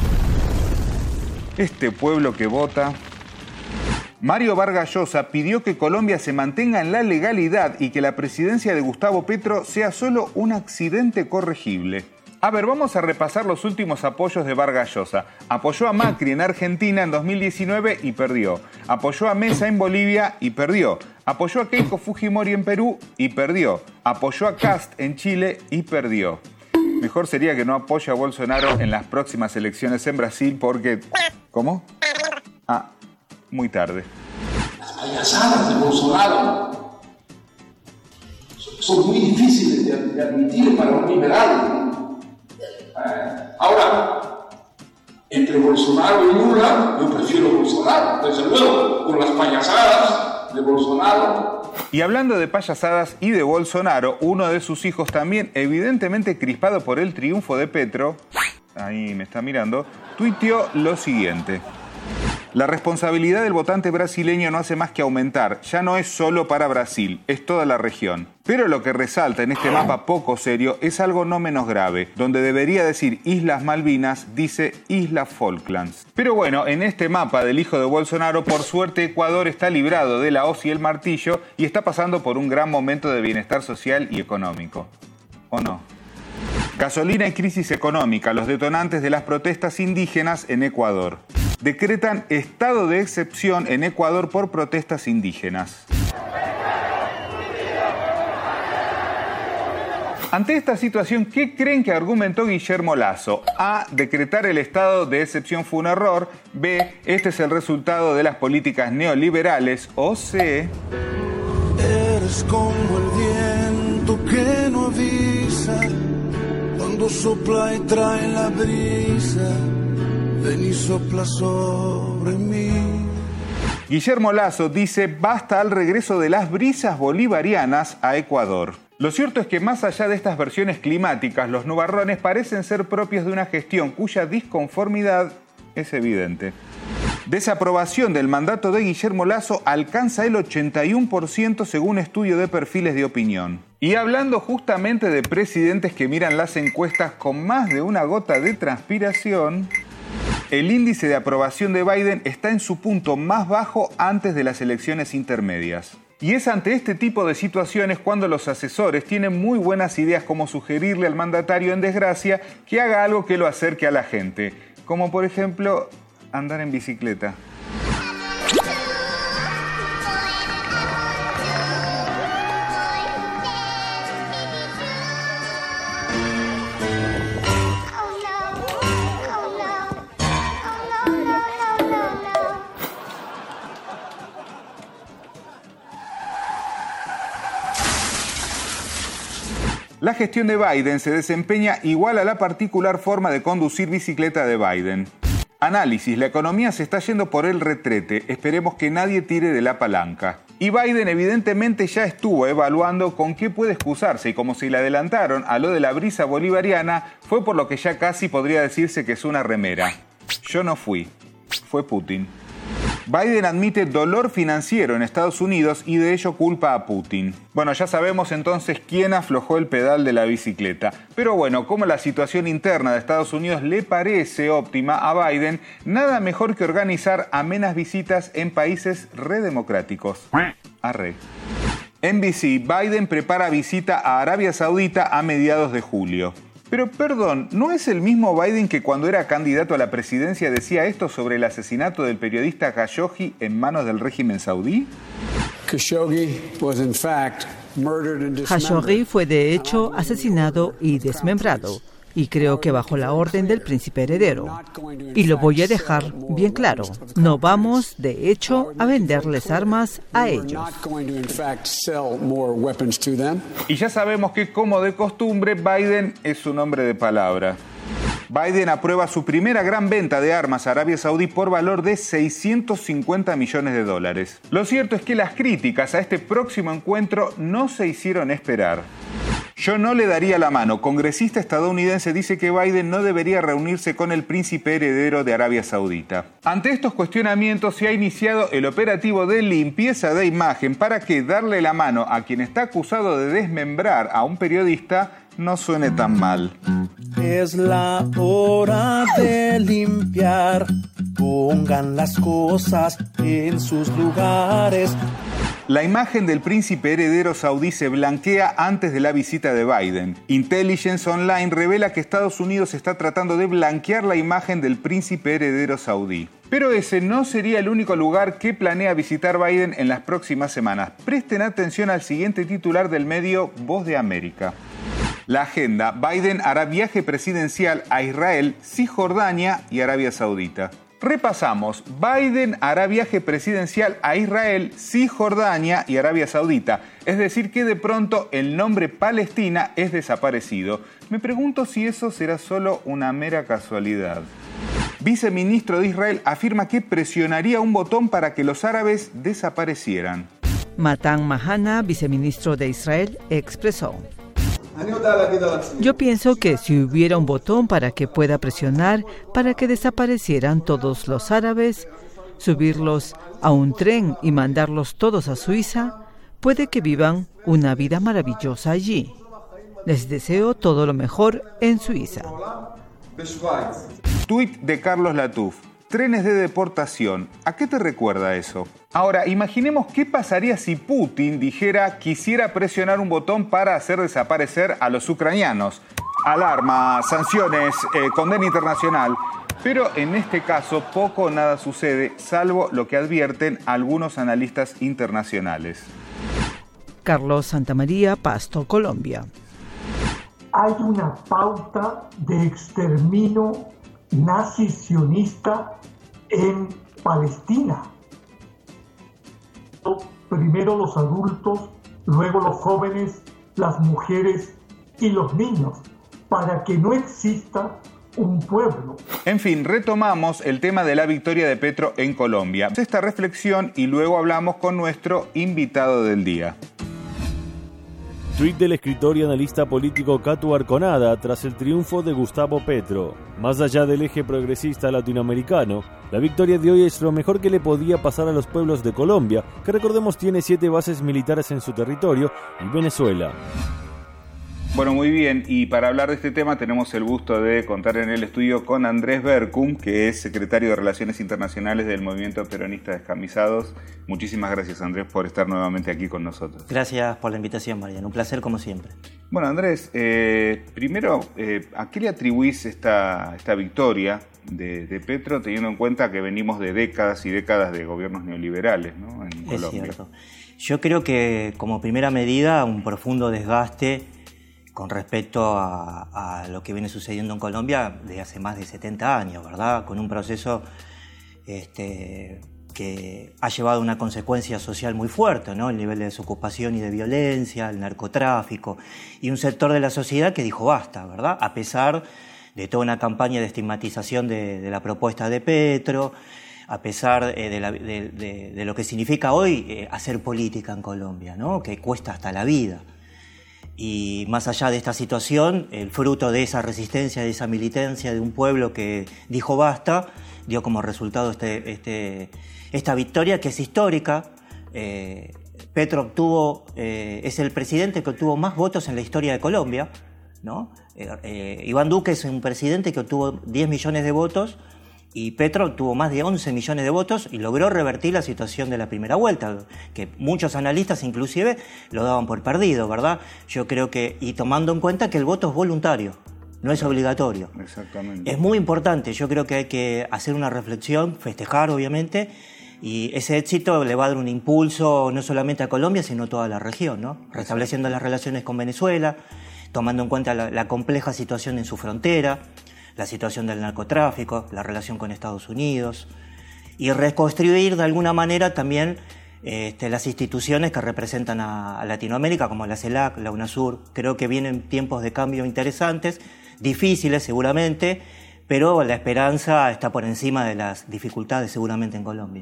Este pueblo que vota... Mario Vargas Llosa pidió que Colombia se mantenga en la legalidad y que la presidencia de Gustavo Petro sea solo un accidente corregible. A ver, vamos a repasar los últimos apoyos de Vargas Llosa. Apoyó a Macri en Argentina en dos mil diecinueve y perdió. Apoyó a Mesa en Bolivia y perdió. Apoyó a Keiko Fujimori en Perú y perdió. Apoyó a Kast en Chile y perdió. Mejor sería que no apoye a Bolsonaro en las próximas elecciones en Brasil porque... ¿Cómo? Ah, muy tarde. Las payasadas de Bolsonaro son muy difíciles de, de admitir para un liberal. Eh, ahora, entre Bolsonaro y Lula, yo prefiero Bolsonaro, desde luego, con las payasadas de Bolsonaro. Y hablando de payasadas y de Bolsonaro, uno de sus hijos también, evidentemente crispado por el triunfo de Petro, ahí me está mirando, tuiteó lo siguiente. La responsabilidad del votante brasileño no hace más que aumentar. Ya no es solo para Brasil, es toda la región. Pero lo que resalta en este mapa poco serio es algo no menos grave. Donde debería decir Islas Malvinas, dice Islas Falklands. Pero bueno, en este mapa del hijo de Bolsonaro, por suerte Ecuador está librado de la hoz y el martillo y está pasando por un gran momento de bienestar social y económico. ¿O no? Gasolina y crisis económica, los detonantes de las protestas indígenas en Ecuador. Decretan estado de excepción en Ecuador por protestas indígenas. Ante esta situación, ¿qué creen que argumentó Guillermo Lasso? A. Decretar el estado de excepción fue un error. B. Este es el resultado de las políticas neoliberales. O C. Eres como el viento que no avisa, cuando sopla y trae la brisa. Ven y sopla sobre mí. Guillermo Lasso dice basta al regreso de las brisas bolivarianas a Ecuador. Lo cierto es que más allá de estas versiones climáticas, los nubarrones parecen ser propios de una gestión cuya disconformidad es evidente. Desaprobación del mandato de Guillermo Lasso alcanza el ochenta y uno por ciento según estudio de perfiles de opinión. Y hablando justamente de presidentes que miran las encuestas con más de una gota de transpiración... El índice de aprobación de Biden está en su punto más bajo antes de las elecciones intermedias. Y es ante este tipo de situaciones cuando los asesores tienen muy buenas ideas como sugerirle al mandatario en desgracia que haga algo que lo acerque a la gente. Como por ejemplo, andar en bicicleta. La gestión de Biden se desempeña igual a la particular forma de conducir bicicleta de Biden. Análisis: la economía se está yendo por el retrete, esperemos que nadie tire de la palanca. Y Biden evidentemente ya estuvo evaluando con qué puede excusarse y como se le adelantaron a lo de la brisa bolivariana, fue por lo que ya casi podría decirse que es una remera. Yo no fui, fue Putin. Biden admite dolor financiero en Estados Unidos y de ello culpa a Putin. Bueno, ya sabemos entonces quién aflojó el pedal de la bicicleta. Pero bueno, como la situación interna de Estados Unidos le parece óptima a Biden, nada mejor que organizar amenas visitas en países redemocráticos. Arre. N B C, Biden prepara visita a Arabia Saudita a mediados de julio. Pero perdón, ¿no es el mismo Biden que cuando era candidato a la presidencia decía esto sobre el asesinato del periodista Khashoggi en manos del régimen saudí? Khashoggi fue de hecho asesinado y desmembrado, y creo que bajo la orden del príncipe heredero. Y lo voy a dejar bien claro, no vamos de hecho a venderles armas a ellos. Y ya sabemos que, como de costumbre, Biden es un hombre de palabra. Biden aprueba su primera gran venta de armas a Arabia Saudí por valor de seiscientos cincuenta millones de dólares. Lo cierto es que las críticas a este próximo encuentro no se hicieron esperar. Yo no le daría la mano. Congresista estadounidense dice que Biden no debería reunirse con el príncipe heredero de Arabia Saudita. Ante estos cuestionamientos se ha iniciado el operativo de limpieza de imagen para que darle la mano a quien está acusado de desmembrar a un periodista no suene tan mal. Es la hora de limpiar. Pongan las cosas en sus lugares. La imagen del príncipe heredero saudí se blanquea antes de la visita de Biden. Intelligence Online revela que Estados Unidos está tratando de blanquear la imagen del príncipe heredero saudí. Pero ese no sería el único lugar que planea visitar Biden en las próximas semanas. Presten atención al siguiente titular del medio Voz de América. La agenda: Biden hará viaje presidencial a Israel, Cisjordania y Arabia Saudita. Repasamos: Biden hará viaje presidencial a Israel, Cisjordania y Arabia Saudita. Es decir, que de pronto el nombre Palestina es desaparecido. Me pregunto si eso será solo una mera casualidad. Viceministro de Israel afirma que presionaría un botón para que los árabes desaparecieran. Matan Mahana, viceministro de Israel, expresó: yo pienso que si hubiera un botón para que pueda presionar para que desaparecieran todos los árabes, subirlos a un tren y mandarlos todos a Suiza, puede que vivan una vida maravillosa allí. Les deseo todo lo mejor en Suiza. Tuit de Carlos Latuf. Trenes de deportación. ¿A qué te recuerda eso? Ahora, imaginemos qué pasaría si Putin dijera quisiera presionar un botón para hacer desaparecer a los ucranianos. Alarma, sanciones, eh, condena internacional. Pero en este caso poco o nada sucede, salvo lo que advierten algunos analistas internacionales. Carlos Santamaría, Pasto, Colombia. Hay una pauta de exterminio nazi-sionista en Palestina. Primero los adultos, luego los jóvenes, las mujeres y los niños, para que no exista un pueblo. En fin, retomamos el tema de la victoria de Petro en Colombia. Esta reflexión y luego hablamos con nuestro invitado del día. Tuit del escritor y analista político Catu Arconada tras el triunfo de Gustavo Petro. Más allá del eje progresista latinoamericano, la victoria de hoy es lo mejor que le podía pasar a los pueblos de Colombia, que recordemos tiene siete bases militares en su territorio, y Venezuela. Bueno, muy bien, y para hablar de este tema tenemos el gusto de contar en el estudio con Andrés Berkum, que es secretario de Relaciones Internacionales del Movimiento Peronista Descamisados. Muchísimas gracias, Andrés, por estar nuevamente aquí con nosotros. Gracias por la invitación, Mariano. Un placer como siempre. Bueno, Andrés, eh, primero, eh, ¿a qué le atribuís esta, esta victoria de, de Petro, teniendo en cuenta que venimos de décadas y décadas de gobiernos neoliberales, ¿no?, en Colombia? Es cierto. Yo creo que como primera medida un profundo desgaste con respecto a, a lo que viene sucediendo en Colombia desde hace más de setenta años, ¿verdad? Con un proceso este, que ha llevado a una consecuencia social muy fuerte, ¿no? El nivel de desocupación y de violencia, el narcotráfico, y un sector de la sociedad que dijo basta, ¿verdad? A pesar de toda una campaña de estigmatización de, de la propuesta de Petro, a pesar eh, de, la, de, de, de lo que significa hoy eh, hacer política en Colombia, ¿no? Que cuesta hasta la vida. Y más allá de esta situación, el fruto de esa resistencia, de esa militancia de un pueblo que dijo basta, dio como resultado este, este, esta victoria que es histórica. Eh, Petro obtuvo, eh, es el presidente que obtuvo más votos en la historia de Colombia, ¿no? Eh, eh, Iván Duque es un presidente que obtuvo diez millones de votos y Petro obtuvo más de once millones de votos y logró revertir la situación de la primera vuelta, que muchos analistas inclusive lo daban por perdido, ¿verdad? Yo creo que, y tomando en cuenta que el voto es voluntario, no es obligatorio. Exactamente. Es muy importante, yo creo que hay que hacer una reflexión, festejar obviamente, y ese éxito le va a dar un impulso no solamente a Colombia, sino a toda la región, ¿no? Restableciendo las relaciones con Venezuela, tomando en cuenta la, la compleja situación en su frontera, la situación del narcotráfico, la relación con Estados Unidos, y reconstruir de alguna manera también este, las instituciones que representan a, a Latinoamérica, como la CELAC, la UNASUR. Creo que vienen tiempos de cambio interesantes, difíciles seguramente, pero la esperanza está por encima de las dificultades seguramente en Colombia.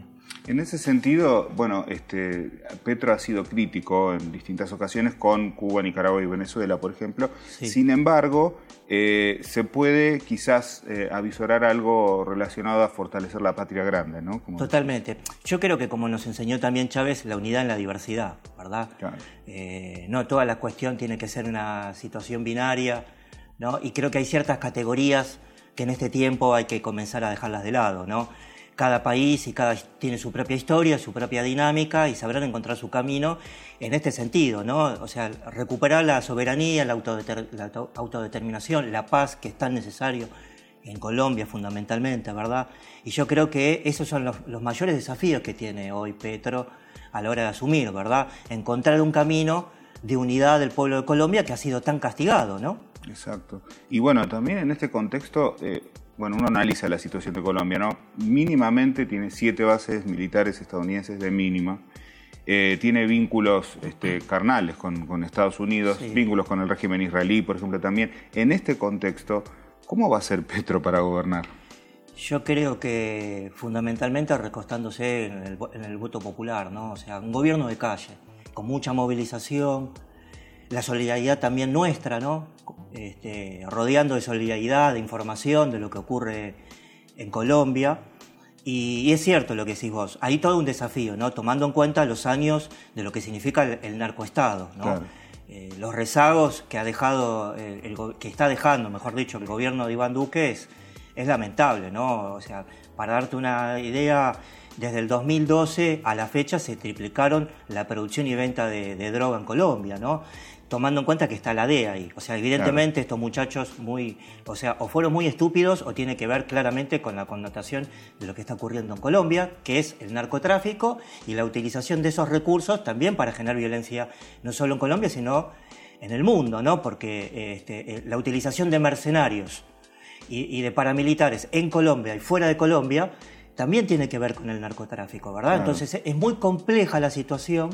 En ese sentido, bueno, este, Petro ha sido crítico en distintas ocasiones con Cuba, Nicaragua y Venezuela, por ejemplo. Sí. Sin embargo, eh, se puede quizás eh, avisorar algo relacionado a fortalecer la patria grande, ¿no? Como... Totalmente. Yo creo que como nos enseñó también Chávez, la unidad en la diversidad, ¿verdad? Claro. Eh, no toda la cuestión tiene que ser una situación binaria, ¿no? Y creo que hay ciertas categorías que en este tiempo hay que comenzar a dejarlas de lado, ¿no? Cada país y cada tiene su propia historia, su propia dinámica y sabrán encontrar su camino en este sentido, ¿no? O sea, recuperar la soberanía, la, autodeter, la autodeterminación, la paz que es tan necesario en Colombia fundamentalmente, ¿verdad? Y yo creo que esos son los, los mayores desafíos que tiene hoy Petro a la hora de asumir, ¿verdad? Encontrar un camino de unidad del pueblo de Colombia que ha sido tan castigado, ¿no? Exacto. Y bueno, también en este contexto... Eh... Bueno, uno analiza la situación de Colombia, ¿no? Mínimamente tiene siete bases militares estadounidenses de mínima, eh, tiene vínculos este, carnales con, con Estados Unidos, sí. vínculos con el régimen israelí, por ejemplo, también. En este contexto, ¿cómo va a ser Petro para gobernar? Yo creo que fundamentalmente recostándose en el, en el voto popular, ¿no? O sea, un gobierno de calle, con mucha movilización, la solidaridad también nuestra, ¿no? Este, rodeando de solidaridad, de información de lo que ocurre en Colombia. Y, y es cierto lo que decís vos, hay todo un desafío, ¿no? Tomando en cuenta los años de lo que significa el, el narcoestado, ¿no? Claro. Eh, los rezagos que ha dejado, el, el, que está dejando, mejor dicho, el gobierno de Iván Duque es, es lamentable, ¿no? O sea, para darte una idea, desde el dos mil doce a la fecha se triplicaron la producción y venta de, de droga en Colombia, ¿no? Tomando en cuenta que está la D E A ahí. O sea, evidentemente claro. estos muchachos muy, o sea, o fueron muy estúpidos o tiene que ver claramente con la connotación de lo que está ocurriendo en Colombia, que es el narcotráfico y la utilización de esos recursos también para generar violencia, no solo en Colombia, sino en el mundo, ¿no? Porque este, la utilización de mercenarios y, y de paramilitares en Colombia y fuera de Colombia también tiene que ver con el narcotráfico, ¿verdad? Claro. Entonces es muy compleja la situación,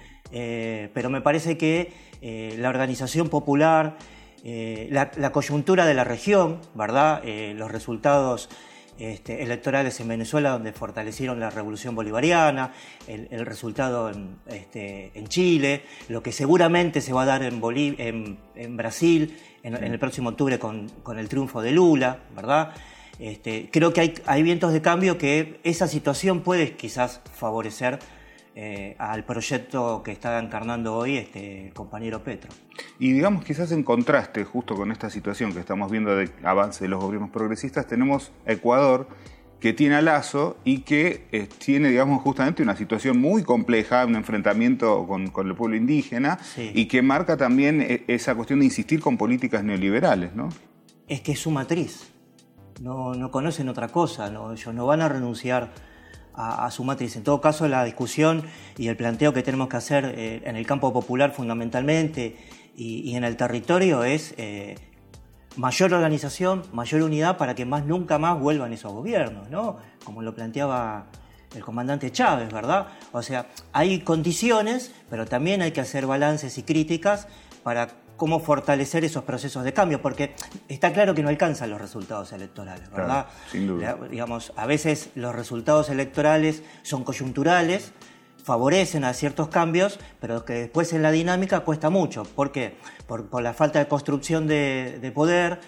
eh, pero me parece que Eh, la organización popular, eh, la, la coyuntura de la región, ¿verdad? Eh, los resultados este, electorales en Venezuela, donde fortalecieron la revolución bolivariana, el, el resultado en, este, en Chile, lo que seguramente se va a dar en, Bolí- en, en Brasil en, sí. en el próximo octubre con, con el triunfo de Lula, ¿verdad? Este, creo que hay, hay vientos de cambio que esa situación puede quizás favorecer Eh, al proyecto que está encarnando hoy este el compañero Petro. Y digamos, quizás en contraste justo con esta situación que estamos viendo de avance de los gobiernos progresistas, tenemos a Ecuador, que tiene a Lasso y que eh, tiene, digamos, justamente una situación muy compleja, un enfrentamiento con, con el pueblo indígena, sí. y que marca también eh, esa cuestión de insistir con políticas neoliberales, ¿no? Es que es su matriz, no, no conocen otra cosa, no, ellos no van a renunciar A, a su matriz. En todo caso, la discusión y el planteo que tenemos que hacer eh, en el campo popular fundamentalmente y, y en el territorio es eh, mayor organización, mayor unidad para que más nunca más vuelvan esos gobiernos, ¿no? Como lo planteaba el comandante Chávez, ¿verdad? O sea, hay condiciones, pero también hay que hacer balances y críticas para cómo fortalecer esos procesos de cambio, porque está claro que no alcanzan los resultados electorales, ¿verdad? Claro, sin duda. La, digamos, a veces los resultados electorales son coyunturales, favorecen a ciertos cambios, pero que después en la dinámica cuesta mucho. ¿Por qué? Por, por la falta de construcción de, de poder,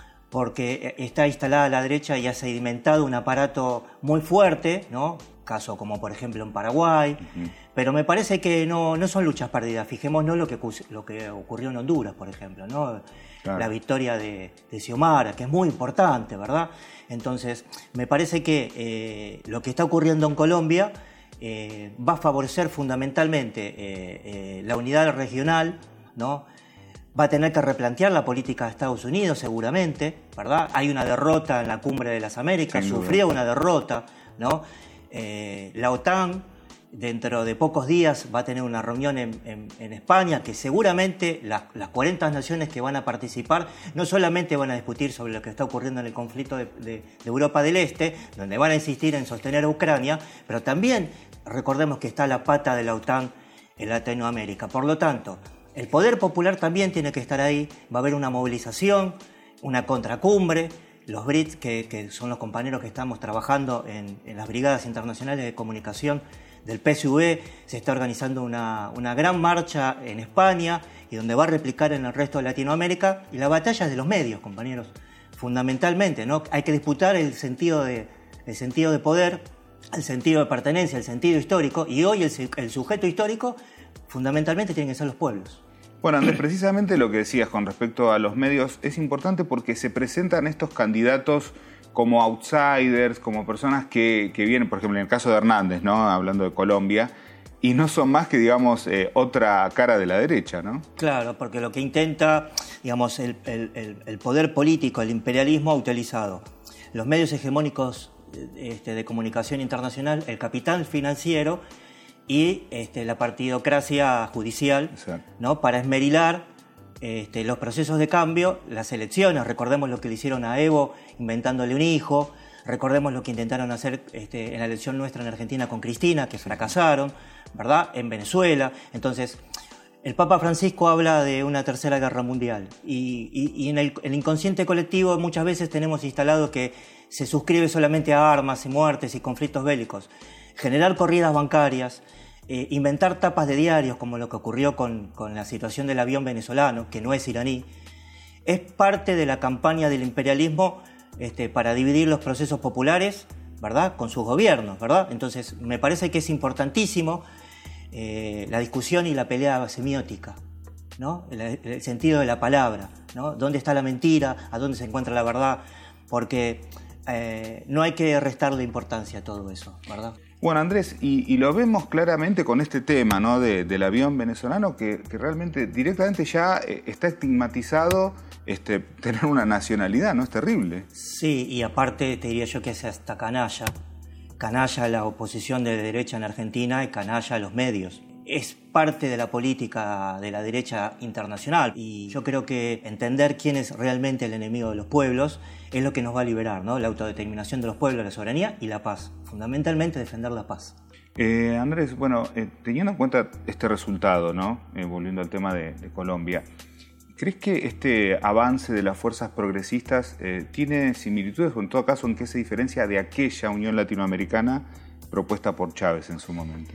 porque está instalada la derecha y ha sedimentado un aparato muy fuerte, ¿no? Caso como por ejemplo en Paraguay, uh-huh. pero me parece que no, no son luchas perdidas. Fijémonos lo que, lo que ocurrió en Honduras, por ejemplo, ¿no? Claro. La victoria de, de Xiomara, que es muy importante, ¿verdad? Entonces, me parece que eh, lo que está ocurriendo en Colombia eh, va a favorecer fundamentalmente eh, eh, la unidad regional, ¿no? Va a tener que replantear la política de Estados Unidos seguramente, ¿verdad? Hay una derrota en la Cumbre de las Américas, sufrió una derrota, ¿no? Eh, la OTAN dentro de pocos días va a tener una reunión en, en, en España, que seguramente las, las cuarenta naciones que van a participar no solamente van a discutir sobre lo que está ocurriendo en el conflicto de, de, de Europa del Este, donde van a insistir en sostener a Ucrania, pero también recordemos que está la pata de la OTAN en Latinoamérica. Por lo tanto, el poder popular también tiene que estar ahí, va a haber una movilización, una contracumbre, los B R I Ts, que, que son los compañeros que estamos trabajando en, en las brigadas internacionales de comunicación del P S U V, se está organizando una, una gran marcha en España y donde va a replicar en el resto de Latinoamérica, y la batalla es de los medios, compañeros, fundamentalmente, ¿no? Hay que disputar el sentido de, el sentido de poder, el sentido de pertenencia, el sentido histórico, y hoy el, el sujeto histórico fundamentalmente tienen que ser los pueblos. Bueno, Andrés, precisamente lo que decías con respecto a los medios es importante porque se presentan estos candidatos como outsiders, como personas que, que vienen, por ejemplo, en el caso de Hernández, ¿no? Hablando de Colombia, y no son más que, digamos, eh, otra cara de la derecha, ¿no? Claro, porque lo que intenta, digamos, el, el, el poder político, el imperialismo ha utilizado los medios hegemónicos este, de comunicación internacional, el capital financiero y este, la partidocracia judicial, ¿no? Para esmerilar este, los procesos de cambio, las elecciones. Recordemos lo que le hicieron a Evo inventándole un hijo, recordemos lo que intentaron hacer este, en la elección nuestra en Argentina con Cristina, que fracasaron, ¿verdad? En Venezuela. Entonces, el Papa Francisco habla de una tercera guerra mundial y, y, y en el, el inconsciente colectivo muchas veces tenemos instalado que se suscribe solamente a armas y muertes y conflictos bélicos. Generar corridas bancarias, eh, inventar tapas de diarios, como lo que ocurrió con, con la situación del avión venezolano, que no es iraní, es parte de la campaña del imperialismo este, para dividir los procesos populares, ¿verdad?, con sus gobiernos, ¿verdad? Entonces, me parece que es importantísimo eh, la discusión y la pelea semiótica, ¿no? El, el sentido de la palabra, ¿no? ¿Dónde está la mentira? ¿A dónde se encuentra la verdad? Porque eh, no hay que restarle importancia a todo eso, ¿verdad? Bueno, Andrés, y, y lo vemos claramente con este tema, ¿no? de, del avión venezolano, que, que realmente directamente ya está estigmatizado este, tener una nacionalidad, ¿no? Es terrible. Sí, y aparte te diría yo que es hasta canalla. Canalla la oposición de derecha en Argentina y canalla los medios. Es parte de la política de la derecha internacional y yo creo que entender quién es realmente el enemigo de los pueblos es lo que nos va a liberar, ¿no? La autodeterminación de los pueblos, la soberanía y la paz. Fundamentalmente defender la paz. Eh, Andrés, bueno, eh, teniendo en cuenta este resultado, ¿no? Eh, volviendo al tema de, de Colombia, ¿crees que este avance de las fuerzas progresistas eh, tiene similitudes o en todo caso en qué se diferencia de aquella Unión Latinoamericana propuesta por Chávez en su momento?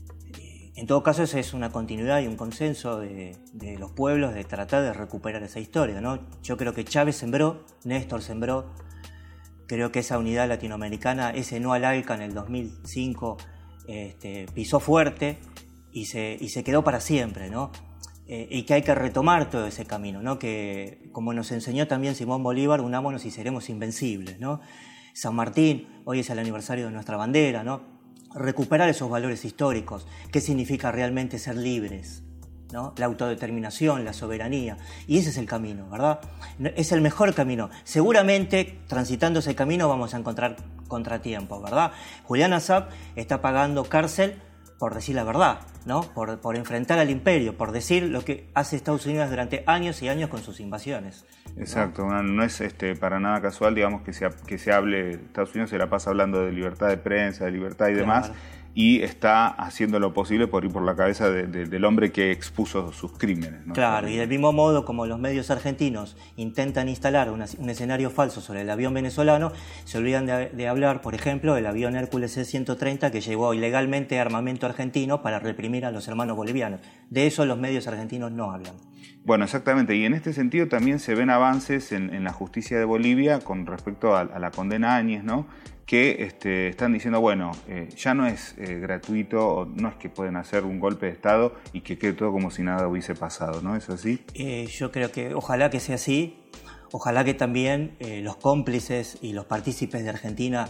En todo caso, esa es una continuidad y un consenso de, de los pueblos de tratar de recuperar esa historia, ¿no? Yo creo que Chávez sembró, Néstor sembró, creo que esa unidad latinoamericana, ese no al ALCA en el dos mil cinco, este, pisó fuerte y se, y se quedó para siempre, ¿no? Eh, y que hay que retomar todo ese camino, ¿no? Que, como nos enseñó también Simón Bolívar, unámonos y seremos invencibles, ¿no? San Martín, hoy es el aniversario de nuestra bandera, ¿no? Recuperar esos valores históricos, qué significa realmente ser libres, ¿no? La autodeterminación, la soberanía, y ese es el camino, ¿verdad? Es el mejor camino. Seguramente, transitando ese camino, vamos a encontrar contratiempos, ¿verdad? Julián Assange está pagando cárcel por decir la verdad, ¿no? Por, por enfrentar al imperio, por decir lo que hace Estados Unidos durante años y años con sus invasiones. Exacto, no, no es este, para nada casual, digamos, que se, que se hable, Estados Unidos se la pasa hablando de libertad de prensa, de libertad y demás, claro, y está haciendo lo posible por ir por la cabeza de, de, del hombre que expuso sus crímenes, ¿no? Claro, y del mismo modo como los medios argentinos intentan instalar una, un escenario falso sobre el avión venezolano, se olvidan de, de hablar, por ejemplo, del avión Hércules C ciento treinta que llevó ilegalmente armamento argentino para reprimir a los hermanos bolivianos. De eso los medios argentinos no hablan. Bueno, exactamente, y en este sentido también se ven avances en, en la justicia de Bolivia con respecto a, a la condena a Áñez, ¿no? Que este, están diciendo, bueno, eh, ya no es eh, gratuito, no es que pueden hacer un golpe de Estado y que quede todo como si nada hubiese pasado, ¿no? ¿Es así? Eh, yo creo que ojalá que sea así, ojalá que también eh, los cómplices y los partícipes de Argentina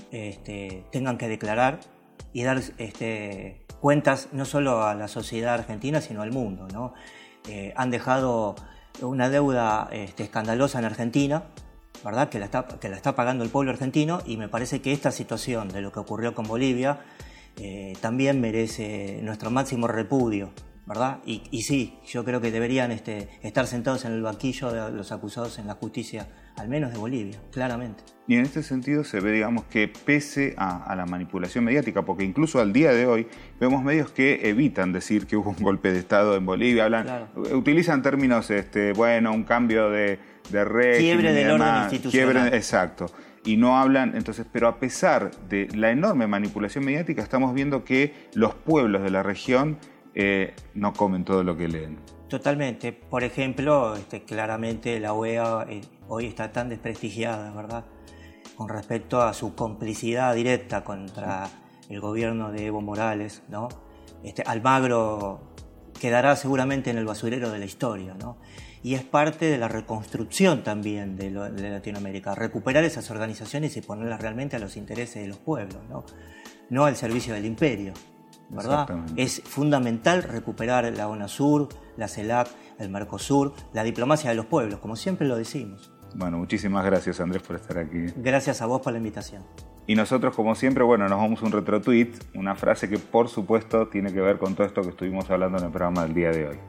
este, tengan que declarar y dar este, cuentas no solo a la sociedad argentina, sino al mundo, ¿no? Eh, han dejado una deuda este, escandalosa en Argentina, ¿verdad? Que la, está, que la está pagando el pueblo argentino, y me parece que esta situación de lo que ocurrió con Bolivia eh, también merece nuestro máximo repudio, ¿verdad? Y, y sí, yo creo que deberían este, estar sentados en el banquillo de los acusados en la justicia, al menos de Bolivia, claramente. Y en este sentido se ve, digamos, que pese a, a la manipulación mediática, porque incluso al día de hoy vemos medios que evitan decir que hubo un golpe de Estado en Bolivia, hablan, claro. utilizan términos, este, bueno, un cambio de, de régimen. Quiebre del orden institucional. Quiebre, exacto. Y no hablan, entonces, pero a pesar de la enorme manipulación mediática, estamos viendo que los pueblos de la región eh, no comen todo lo que leen. Totalmente. Por ejemplo, este, claramente la O E A eh, hoy está tan desprestigiada, ¿verdad?, con respecto a su complicidad directa contra el gobierno de Evo Morales, ¿no? Este, Almagro quedará seguramente en el basurero de la historia, ¿no? Y es parte de la reconstrucción también de, lo, de Latinoamérica, recuperar esas organizaciones y ponerlas realmente a los intereses de los pueblos, ¿no? No al servicio del imperio, ¿verdad? Es fundamental recuperar la UNASUR, la CELAC, el Mercosur, la diplomacia de los pueblos, como siempre lo decimos. Bueno, muchísimas gracias, Andrés, por estar aquí. Gracias a vos por la invitación. Y nosotros, como siempre, bueno, nos vamos a un retro-tweet, una frase que, por supuesto, tiene que ver con todo esto que estuvimos hablando en el programa del día de hoy.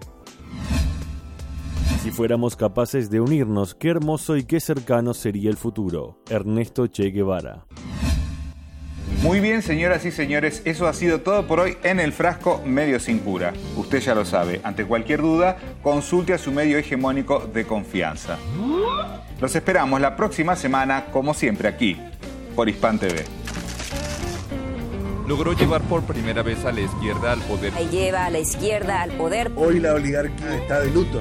Si fuéramos capaces de unirnos, qué hermoso y qué cercano sería el futuro. Ernesto Che Guevara. Muy bien, señoras y señores, eso ha sido todo por hoy en El Frasco Medio Sin Cura. Usted ya lo sabe, ante cualquier duda, consulte a su medio hegemónico de confianza. Los esperamos la próxima semana, como siempre, aquí, por Hispan T V. Logró llevar por primera vez a la izquierda al poder. Lleva a la izquierda al poder. Hoy la oligarquía está de luto.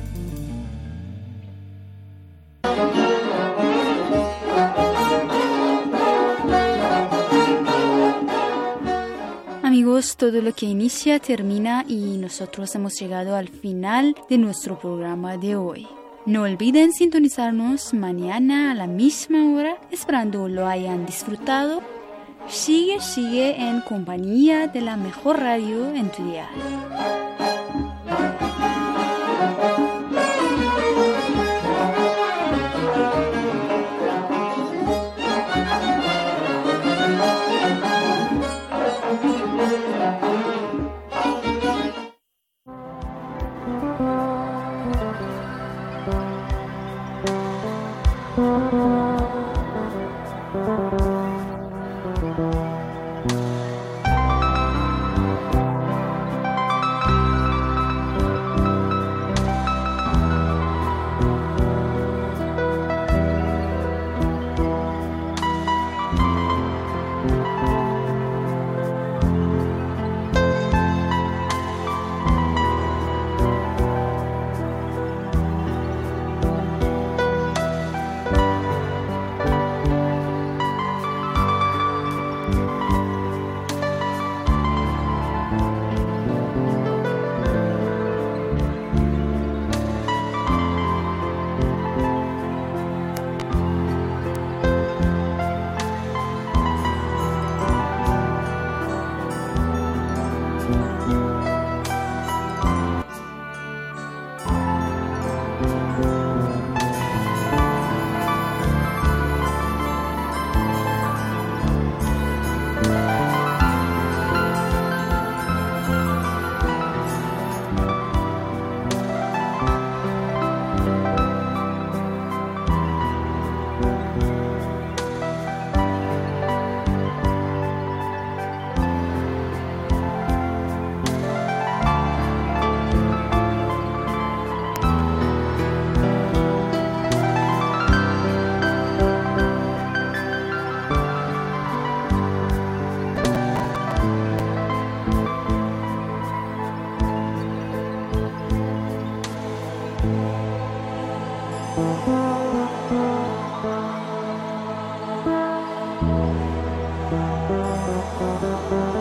Amigos, todo lo que inicia termina y nosotros hemos llegado al final de nuestro programa de hoy. No olviden sintonizarnos mañana a la misma hora, esperando lo hayan disfrutado. Sigue, sigue en compañía de la mejor radio en tu dial. Thank you.